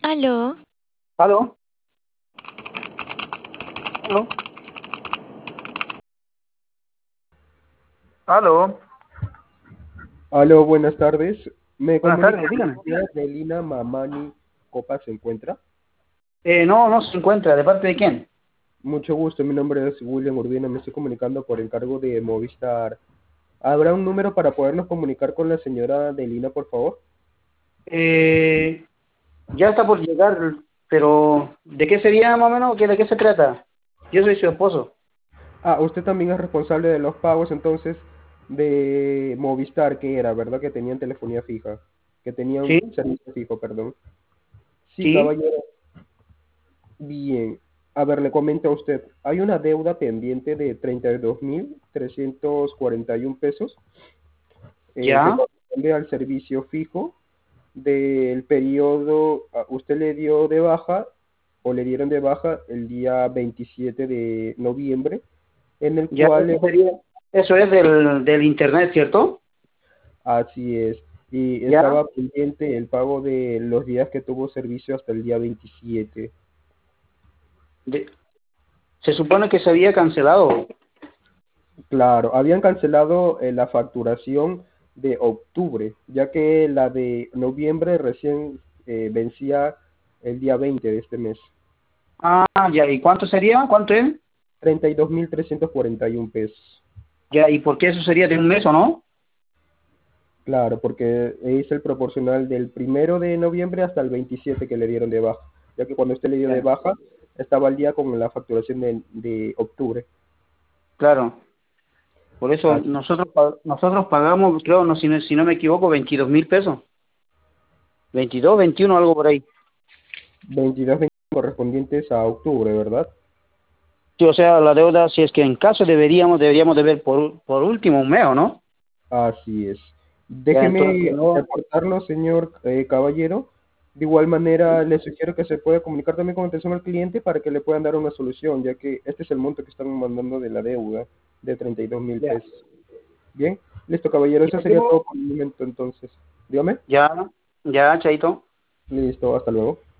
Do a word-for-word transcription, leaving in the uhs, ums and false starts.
Aló, ¿Aló? ¿Aló? ¿Aló? Aló, buenas tardes. Me Buenas comunico tardes, con la dígame. señora Delina Mamani Copa, ¿se encuentra? Eh, no, no se encuentra. ¿De parte de quién? Mucho gusto, mi nombre es William Urbina, me estoy comunicando por encargo de Movistar. ¿Habrá un número para podernos comunicar con la señora Delina, por favor? Eh, ya está por llegar, pero ¿de qué sería más o menos? ¿Qué- ¿De qué se trata? Yo soy su esposo. Ah, usted también es responsable de los pagos entonces de Movistar, que era, ¿verdad? Que tenían telefonía fija, que tenían ¿Sí? servicio fijo, perdón. Sí, ¿Sí? caballero. Bien, a ver, le comento a usted, hay una deuda pendiente de treinta y dos mil trescientos cuarenta y uno pesos eh, que ¿Ya? corresponde al servicio fijo del periodo, ah, usted le dio de baja o le dieron de baja el día veintisiete de noviembre, en el ¿Ya? cual, Eso eh, sería. Eso es del, del internet, ¿cierto? así es, y ¿Ya? estaba pendiente el pago de los días que tuvo servicio hasta el día veintisiete. De- se supone que se había cancelado. Claro, habían cancelado eh, la facturación de octubre, ya que la de noviembre recién eh, vencía el día veinte de este mes. Ah, ya. ¿Y cuánto sería? ¿Cuánto es? Treinta y dos mil trescientos cuarenta y uno pesos. Ya. ¿Y por qué eso sería de un mes o no? Claro, porque es el proporcional del primero de noviembre hasta el veintisiete que le dieron de baja, ya que cuando usted le dio de Ya. baja estaba al día con la facturación de, de octubre. Claro. Por eso Así, nosotros pa- nosotros pagamos, creo, no, si, no, si no me equivoco, veintidós mil pesos. Veintidós, veintiuno, algo por ahí. veintidós correspondientes a octubre, ¿verdad? Sí, o sea, la deuda, si es que en caso deberíamos, deberíamos de ver por, por último un mes, ¿o no? Así es. Ya, entonces, Déjeme no. reportarlo, señor eh, caballero. De igual manera, le sugiero que se pueda comunicar también con atención al cliente para que le puedan dar una solución, ya que este es el monto que están mandando de la deuda de treinta y dos mil Ya, pesos. Bien, listo, caballero, ya, eso sería digo, todo por el momento entonces. Dígame. ya, ya, Chaito. Listo, hasta luego.